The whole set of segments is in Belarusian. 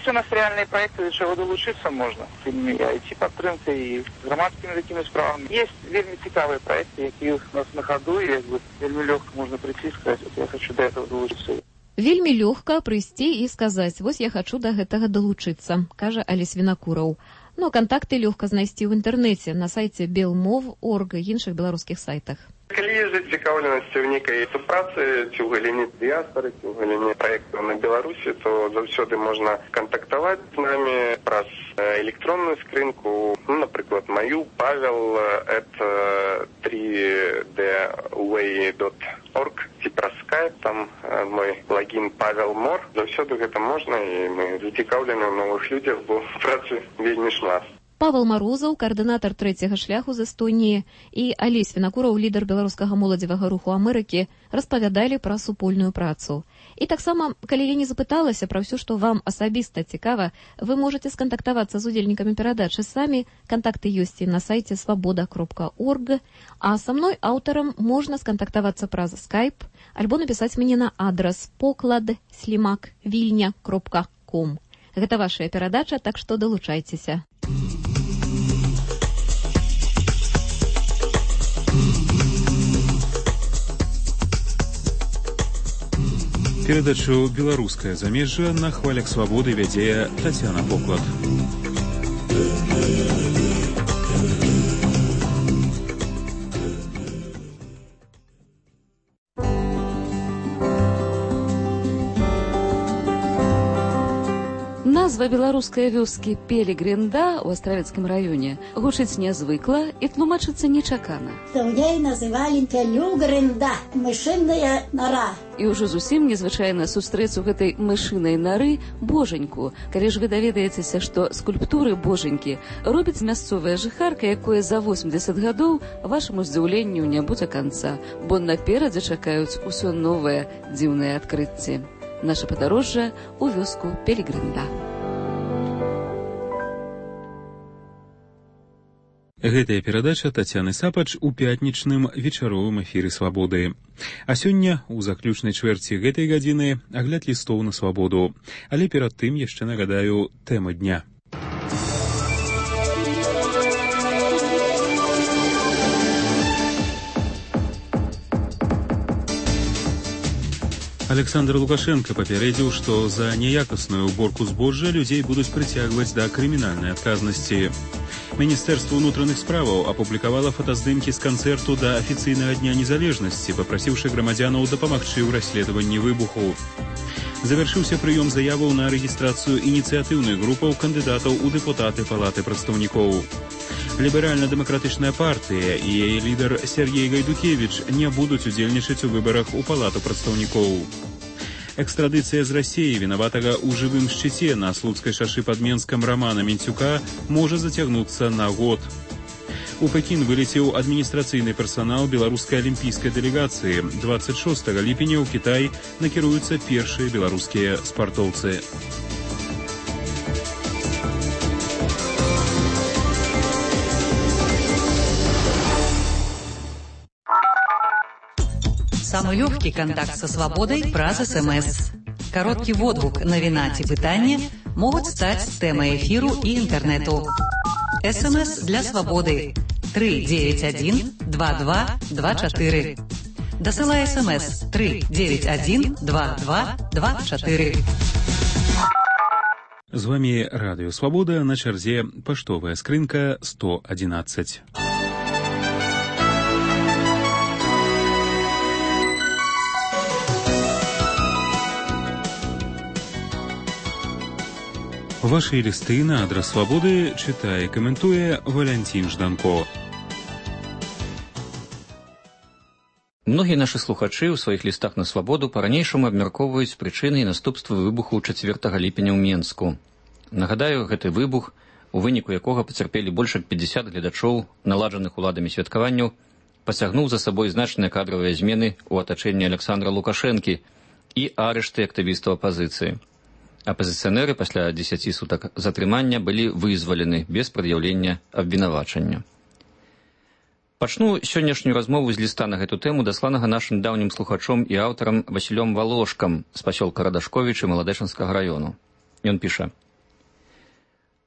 У нас реальные проекты, до чего долучиться можно. І IT-підтримка, і з громадськими такими справами. Є вельми цікаві проекти, які у нас на ходу, і вельми легко можна прийти і сказати, я хочу до этого долучиться. Вельмі лёгка прыйсці і сказаць, вось я хачу да гэтага далучыцца, кажа Алесь Вінакураў. Ну, кантакты лёгка знайсці ў інтэрнэце, на сайце belmov.org і іншых беларускіх сайтах. Калі ёсць зацікаўленасць у нейкай супрацы, ці ў галіне дыяспары, ці ў галіне праектаў на Беларусі, то заўсёды можна кантактаваць з намі праз электронную скрынку, ну, напрыклад, маю pavel@3dway.org, ці праз Skype, там мой лагін Павел Мор. Заўсёды гэта можна, і мы зацікаўлены ў новых людзях, бо працы вельмі шмат. Павел Марозаў, каардынатар трэцяга шляху з Эстоніі, і Алесь Вінакураў, лідар беларускага моладзевага руху Амерыкі, распавядалі пра супольную працу. І таксама, калі я не запыталася пра ўсё, што вам асабіста цікава, вы можаце скантактавацца з удзельнікамі перадачы самі. Кантакты ёсць і на сайце свабода.орг, а са мной, аўтарам, можна скантактавацца праз Skype альбо напісаць мне на адрас poklad@vilnia.com. Гэта вашая перадача, так што далучайцеся. Перадачу «Беларускае замежжа» на хвалях свабоды вядзе Тацяна Поклад. Назва беларускай вёскі Пелігринда ў Астравецкім раёне гучыць нязвыкла і тлумачыцца нечакана. Яе называлі Пелігринда, мышыная нара. І ўжо зусім незвычайна сустрэць у гэтай мышынай нары божаньку. Калі ж вы даведаецеся, што скульптуры божанькі робіць мясцовая жыхарка, якое за 80 гадоў, вашаму здзіўленню не будзе канца, бо наперадзе чакаюць усё новае дзіўнае адкрыцці. Наша падарожжа ў вёску Пелігринда. Гэтая перадача Тацяны Сапач у пятнічным вечаровым эфіры «Свабоды». А сёння, у заключнай чвэрці гэтай гадзіны, агляд лістоў на свабоду. Але перад тым яшчэ нагадаю тэма дня. Александр Лукашенко папярэдзіў, што за няякасную уборку збожжа людзей будуць прыцягваць да крымінальнай адказнасці. Міністэрства ўнутраных справаў апублікавала фотаздымкі з канцэрту да афіцыйнага дня незалежнасці, папрасіўшы грамадзянаў дапамагчы ў расследаванні выбуху. Завяршыўся прыём заяваў на рэгістрацыю ініцыятыўных групаў кандыдатаў у дэпутаты Палаты прадстаўнікоў. Ліберальна-дэмакратычная партыя і яе лідар Сергей Гайдукевіч не будуць удзельнічаць у выбарах у Палату прадстаўнікоў. Экстрадыцыя з Расіі вінаватага ў жывым шчыце на Слуцкай шашы пад Менскам Рамана Менцюка можа зацягнуцца на год. У Пекін вылецеў адміністрацыйны персанал беларускай алімпійскай дэлегацыі. 26 ліпеня ў Кітай накіруюцца першыя беларускія спартоўцы. Самый легкий контакт со свободой праз СМС. Короткий водгук, навіна ці пытанне могуць стаць тэмай эфіру і інтэрнэту. СМС для свободы 391-2224. Дасылай СМС 391-2224. З вами Радыё Свабода, на чарзе паштовая скрынка 111. Ваши листы на адрес «Свободы» читае и комментуе Валентин Жданко. Многія нашы слухачы ў сваіх лістах на свабоду па-ранейшаму абмяркоўваюць прычыны і наступствы выбуху 4 ліпеня ў Менску. Нагадаю, гэты выбух, у выніку якога пацярпелі больш як 50 гледачоў, наладжаных уладамі святкаванняў, пацягнуў за сабой значныя кадравыя змены ў атачэнні Александра Лукашэнкі і арышты актывістаў апазіцыі. Апазіцыянеры пасля 10 сутак затрымання былі вызвалены без прад'яўлення абвінавачання. Пачну сённяшнюю размову з ліста на гэту тэму, дасланага нашым даўнім слухачом і аўтарам Васілём Валошкам з пасёлка Радашковічы Маладэчанскага раёну. Ён піша: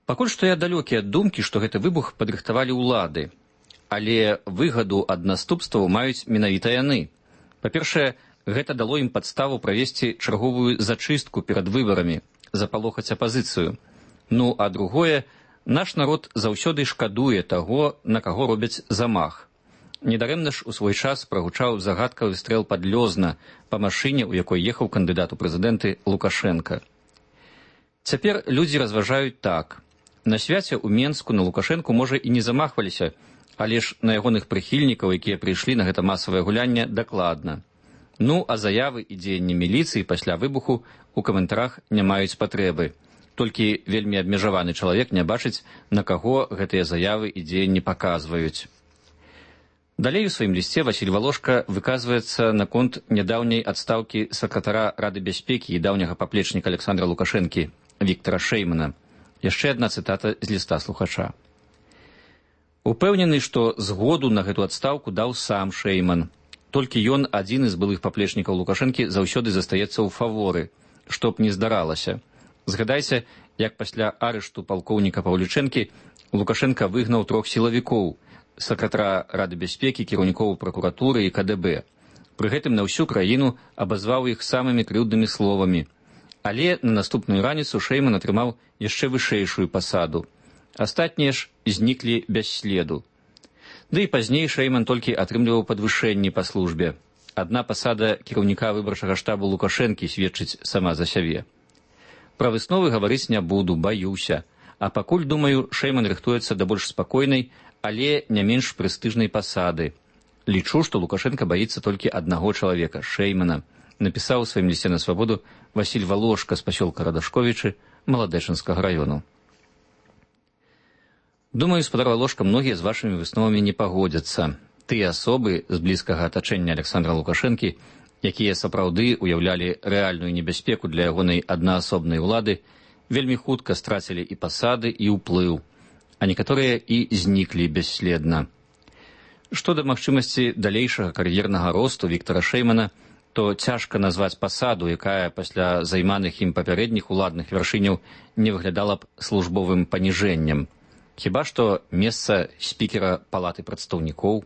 Пакуль што я далёкі ад думкі, што гэты выбух падрыхтавалі ўлады, але выгаду ад наступстваў маюць менавіта яны. Па-першае, гэта дало ім падставу правесці чарговую зачыстку перад выбарамі, запалохаць апазіцыю. Ну, а другое, наш народ заўсёды шкадуе таго, на каго робяць замах. Недарэмна ж у свой час прагучаў загадкавы стрэл пад Лёзна па машыне, у якой ехаў кандыдат у прэзідэнты Лукашенка. Цяпер людзі разважаюць так. На свяце ў Менску на Лукашенку, можа, і не замахваліся, але ж на ягоных прыхільнікаў, якія прыйшлі на гэта масавае гулянне, дакладна. Ну, а заявы і дзеянні міліцыі пасля выбуху у каментарах не маюць патрэбы. Толькі вельмі абмежаваны чалавек не бачыць, на каго гэтыя заявы і дзеянні паказваюць. Далей у сваім лісце Васіль Валошка выказваецца наконт нядаўняй адстаўкі сакратара Рады бяспекі і даўняга паплечніка Александра Лукашэнкі Віктара Шэймана. Яшчэ адна цытата з ліста слухача. Упэўнены, што згоду на гэту адстаўку даў сам Шэйман. Толькі ён, адзін з былых паплечнікаў Лукашэнкі, заўсёды застаецца ў фаворы, што б не здаралася. Згадайце, як пасля арышту палкоўніка Паўлічэнкі Лукашенка выгнаў 3 сілавікоў, сакратара Рады бяспекі, кіраўнікоў пракуратуры і КДБ. Пры гэтым на ўсю краіну абазваў іх самымі крыўднымі словамі. Але на наступную раніцу Шэйман атрымаў яшчэ вышэйшую пасаду. Астатнія ж зніклі без следу. Да і пазней Шэйман толькі атрымліваў падвышэнні па службе. Адна пасада кіраўніка выбарчага штабу Лукашэнкі сведчыць сама за сябе. Пра высновы гаварыць не буду, баюся. А пакуль, думаю, Шэйман рыхтуецца да больш спакойнай, але не менш прэстыжнай пасады. Лічу, што Лукашенка баіцца толькі аднаго чалавека, Шэймана, напісаў у сваім лісце на свабоду Васіль Валошка з пасёлка Радашковічы Маладэчынскага раёну. Думаю, спадар Валошка, многія з вашымі высновамі не пагодзяцца. Тыя асобы з блізкага атачэння Александра Лукашэнкі, якія сапраўды уяўлялі рэальную небяспеку для ягонай аднаасобнай улады, вельмі хутка страцілі і пасады, і ўплыў, а некаторыя і зніклі бесследна. Што да магчымасці далейшага кар'ернага росту Віктара Шэймана, то цяжка назваць пасаду, якая пасля займаных ім папярэдніх уладных вяршыняў не выглядала б службовым паніжэннем. Хіба што месца спікера палаты прадстаўнікоў.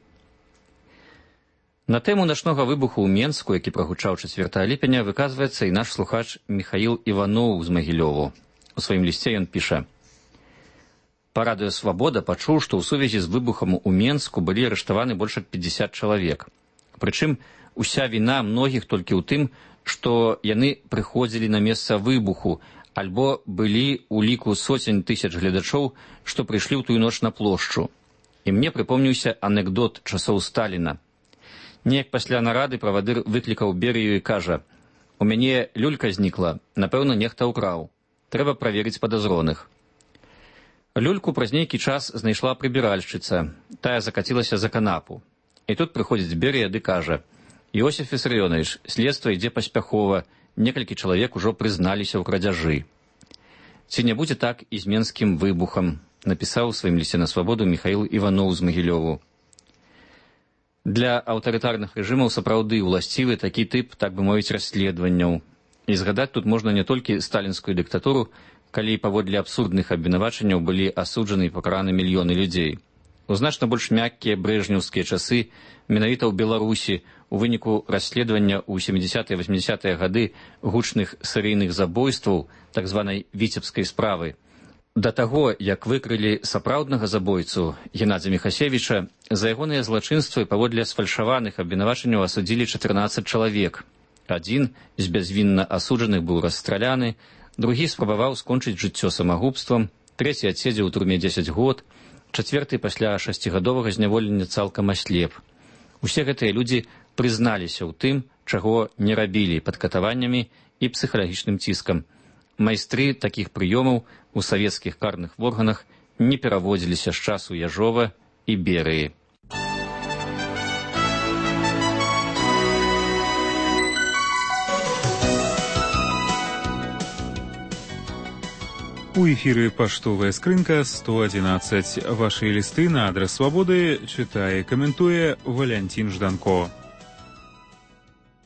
На тэму начнога выбуху ў Менску, які прагучаў 4 ліпеня, выказваецца і наш слухач Міхаіл Іваноў з Магілёву. У сваім лісце ён піша: «Па радыё «Свабода» пачуў, што ў сувязі з выбухам у Менску былі арыштаваны больш ад 50 чалавек. Прычым уся віна многіх толькі ў тым, што яны прыходзілі на месца выбуху, альбо былі ў ліку сотень тысяч гледачоў, што прыйшлі ў тую ноч на плошчу. І мне прыпомніўся анекдот часоў Сталіна. Неяк пасля нарады правадыр выклікаў Берыю і кажа: «У мяне люлька знікла, напэўна, нехта ўкраў. Трэба праверыць падазроных». Люльку праз нейкі час знайшла прыбіральшчыца. Тая закацілася за канапу. І тут прыходзіць Берыя ды кажа: «Іосиф Вісарыёнович, следства ідзе паспяхова, некалькі чалавек ужо прызналіся ў крадзяжы». Ці не будзе так і з менскім выбухам, напісаў у сваім лісце на свабоду Міхаіл Іваноў з Магілёву. Для аўтарытарных рэжымаў сапраўды ўласцівы такі тып, так бы мовіць, расследаванняў. І згадаць тут можна не толькі сталінскую дыктатуру, калі паводле абсурдных абвінавачанняў былі асуджаны і пакараны мільёны людзей. У значна больш мяккія брэжнеўскія часы, менавіта ў Беларусі, у выніку расследавання ў 70-е 80-е гады гучных серыйных забойстваў, так званай віцебскай справы, да таго, як выкрылі сапраўднага забойцу Геннадзя Міхасевіча, за ягоныя злачынствы паводле сфальшаваных абвінавачанняў асудзілі 14 чалавек. Адзін з бязвінна асуджаных быў расстраляны, другі спрабаваў скончыць жыццё самагубствам, трэці адседзеў у турме 10 год, чацвёрты пасля 6гадовага зняволення цалкам аслеп. Усе гэтыя людзі прызналіся ў тым, чаго не рабілі пад катаваннямі і псіхалагічным ціскам. Майстры такіх прыёмаў у савецкіх карных органах не пераводзіліся з часу Яжова і Берыі. У эфіры паштовая скрынка 111. Ваши лісты на адрес Свабоды чытае, каментуе Валянцін Жданко.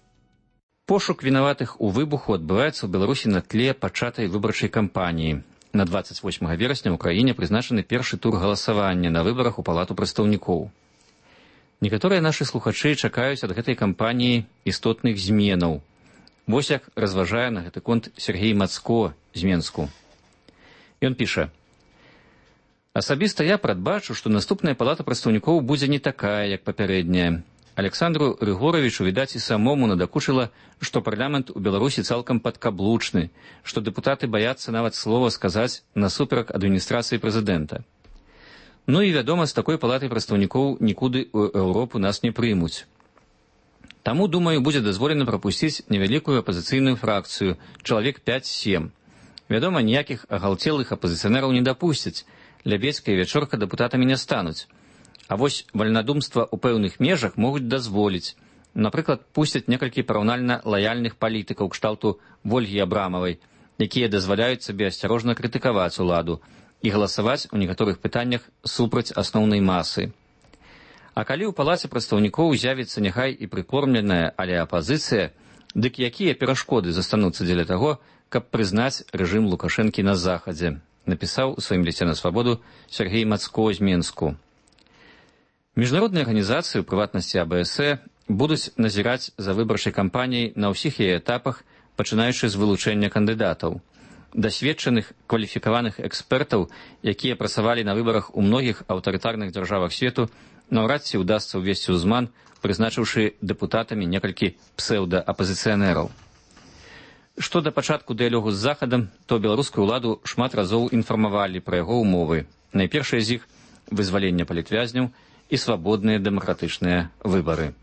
Пошук вінаватых у выбуху адбываецца ў Беларусі на тле пачатай выбарчай кампаніі. На 28 верасня ў краіне прызначаны першы тур галасавання на выбарах у палату прадстаўнікоў. Некаторыя нашы слухачы чакаюць ад гэтай кампаніі істотных зменаў. Вось як разважае на гэты конт Сергей Мацко з Менску. Ён піша: «Асабіста я прадбачу, што наступная палата прадстаўнікоў будзе не такая, як папярэдняя. Александру Рыгоровичу, відаць, і самому надакучыла, што парламент у Беларусі цалкам падкаблучны, што дэпутаты баяцца нават слова сказаць насуперак адміністрацыі прэзідэнта. Ну і, вядома, з такой палатай прадстаўнікоў нікуды ў Еўропу нас не прымуць. Таму, думаю, будзе дазволена прапусціць невялікую апазіцыйную фракцыю, чалавек 5-7. Вядома, ніякіх агалтелых апазіцыянераў не дапусцяць, Лябедзька і Вячорка дэпутатамі не стануць. А вось вальнадумства ў пэўных межах могуць дазволіць. Напрыклад, пусцяць некалькі параўнальна лаяльных палітыкаў кшталту Вольгі Абрамавай, якія дазваляюць сабе асцярожна крытыкаваць уладу і галасаваць у некаторых пытаннях супраць асноўнай масы. А калі ў палаце прадстаўнікоў з'явіцца няхай і прыкормленая, але апазіцыя, дык якія перашкоды застануцца дзеля таго, каб прызнаць рэжым Лукашэнкі на захадзе, напісаў у сваім лісце на свабоду Сергей Мацко з Менску. Міжнародныя арганізацыі, у прыватнасці АБС, будуць назіраць за выбарчай кампаніяй на ўсіх яе этапах, пачынаючы з вылучэння кандыдатаў. Дасведчаных, кваліфікаваных экспертаў, якія працавалі на выбарах у многіх аўтарытарных дзяржавах свету, наўрад ці ўдасца ўвесці ў зман, прызначыўшы дэпутатамі некалькі псеўдаапазіцыянераў. Што да пачатку дыялогу з Захадам, то беларускую ўладу шмат разоў інфармавалі пра яго ўмовы. Найпершае з іх – вызваленне палітвязняў і свабодныя дэмакратычныя выбары.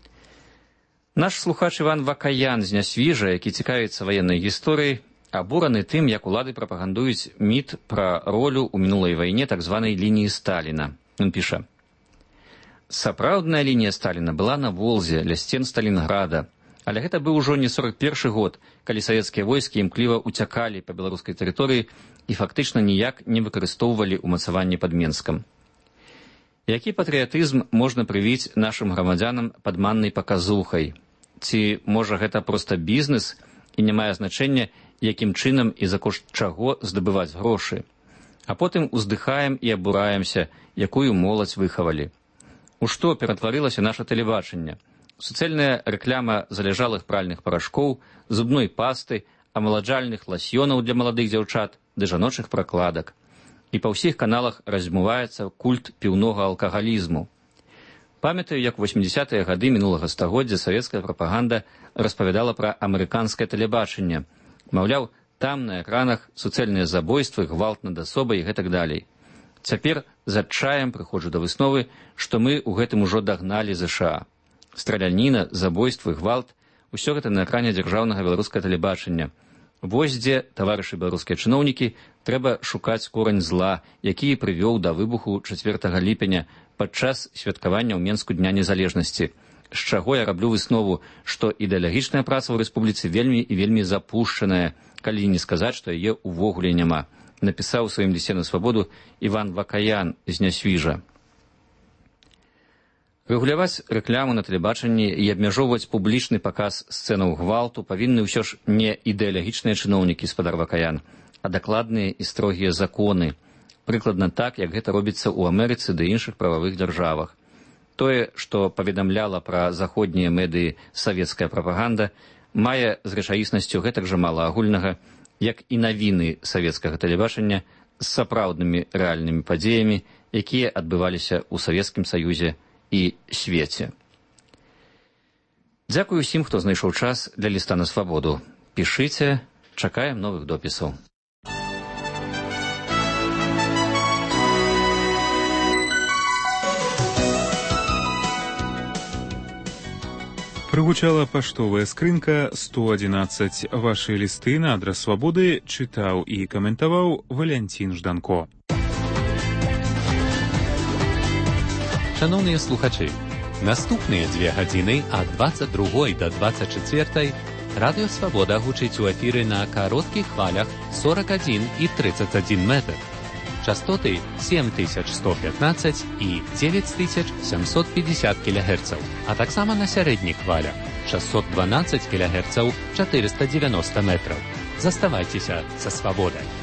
Наш слухач Іван Вакаян з Нясвіжа, які цікавіцца ваеннай гісторыяй, абураны тым, як улады прапагандуюць міт пра ролю ў мінулай вайне так званай лініі Сталіна. Ён піша: «Сапраўдная лінія Сталіна была на Волзе, ля сцен Сталінграда. Але гэта быў ужо не 41 год, калі савецкія войскі імкліва уцякалі па беларускай тэрыторыі і фактычна ніяк не выкарыстоўвалі ўмацаванне пад Менскам. Які патрыятызм можна прывіць нашым грамадзянам падманнай паказухай? Ці, можа, гэта проста бізнес і не мае значэння, якім чынам і за кошт чаго здабываць грошы? А потым уздыхаем і абураемся, якую моладзь выхавалі. У што ператварылася наша тэлебачанне? Суцэльная рэкляма заляжалых пральных парашкоў, зубной пасты, амаладжальных ласьёнаў для маладых дзяўчат ды жаночых пракладак. І па ўсіх каналах размываецца культ піўнога алкагалізму. Памятаю, як у 80-е гады мінулага стагоддзя савецкая прапаганда распавядала пра амерыканскае тэлебачанне. Маўляў, там на экранах суцэльныя забойствы, гвалт над асобай і гэтак далей. Цяпер з адчаем прыходжу да высновы, што мы ў гэтым ужо дагналі ЗША. Страляніна, забойствы, гвалт – усё гэта на экране дзяржаўнага беларускага тэлебачання. Вось дзе, таварышы беларускія чыноўнікі, трэба шукаць корань зла, які прывёў да выбуху 4 ліпеня падчас святкавання ў Менску Дня Незалежнасці. З чаго я раблю выснову, што ідэалагічная праца ў рэспубліцы вельмі і вельмі запушчаная, калі не сказаць, што яе ўвогуле няма, напісаў у сваім лісце на свабоду Іван Вакаян з Нясвіжа. Рэгуляваць рэкляму на тэлебачанні і абмяжоўваць публічны паказ сцэнаў гвалту павінны ўсё ж не ідэалагічныя чыноўнікі, спадар Вакаян, а дакладныя і строгія законы. Прыкладна так, як гэта робіцца ў Амерыцы ды іншых прававых дзяржавах. Тое, што паведамляла пра заходнія медыі савецкая прапаганда, мае з рэчаіснасцю гэтак жа мала агульнага, як і навіны савецкага тэлебачання з сапраўднымі рэальнымі падзеямі, якія адбываліся ў Савецкім Саюзе і свеце. Дзякую усім, хто знайшоў час для ліста на свабоду. Пішыце, чакаем новых допісаў. Прыгучала паштовая скрынка 111. Вашы лісты на адрас свабоды чытаў і каментаваў Валянцін Жданко. Шановныя слухачы, наступныя 2 гадзіны ад 22 да 24 Радыё Свабода гучыць у эфіры на кароткіх хвалях 41 і 31 метр. Частоты 7115 і 9750 кГц, а таксама на сярэдніх хвалях 612 кГц 490 метраў. Заставайцеся са свабодай.